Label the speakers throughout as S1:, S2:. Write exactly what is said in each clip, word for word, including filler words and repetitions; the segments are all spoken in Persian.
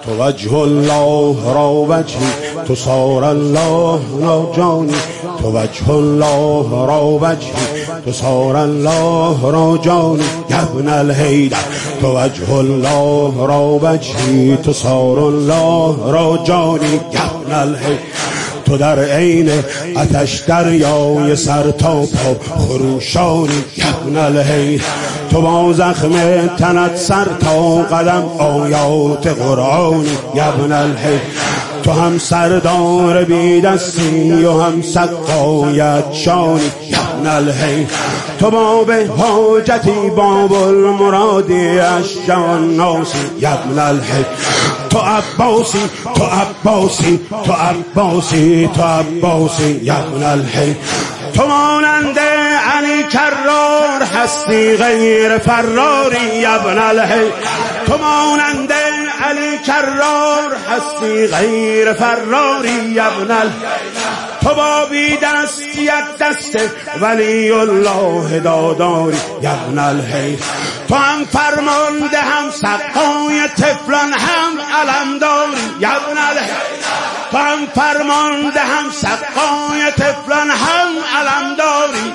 S1: تو وجه الله را وجهی، تو سار الله را جانی. تو وجه الله را وجهی، تو سار الله را جانی. یا ابن الحیدر تو وجه الله را وجهی، تو سار الله را جانی. یا ابن الحیدر تو در عین آتش دریای سر تا پا خروشانی. یا ابن الحیدر تو با زخم تنت سر تا قدم آیات قرآنی. یا ابن الحیدر تو هم سردار بی دستی و هم سقایت شانی. یا ابن الحیدر تو باب حاجتی باب المرادی اشجان ناسی. یا ابن الحیدر تو عباسی تو عباسی تو عباسی تو عباسی. یا ابن الحیدر تو مانند علی کرار هستی غیر فراری. یا ابن الحیدر تو مانند علی کرار هستی غیر فراری. یا ابن الحیدر تو با بی دستیت دست ولی الله داداری. یا ابن الحیدر تو هم فرمانده هم سقای طفلان هم علمداری. یا ابن الحیدر تو هم فرمانده هم سقای طفلان هم علمداری.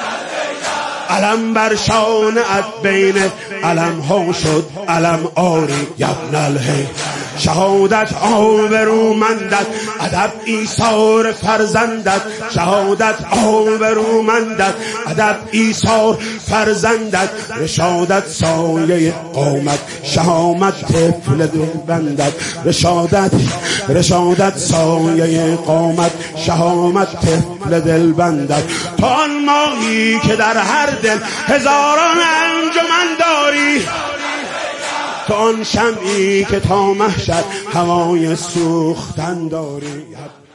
S1: علم بر شانت بین علم ها شد علم آری. یا ابن الحیدر شهادت آبرومندت ادب ایثار فرزندت. شهادت آبرومندت ادب ایثار فرزندت. رشادت سایه قامت شهامت طفل دلبندت. رشادت رشادت سایه قامت شهامت طفل دلبندت. تو آن ماهی که در هر دل هزاران انجمن داری. تو آن شمعی که تا محشر هوای سوختن داری.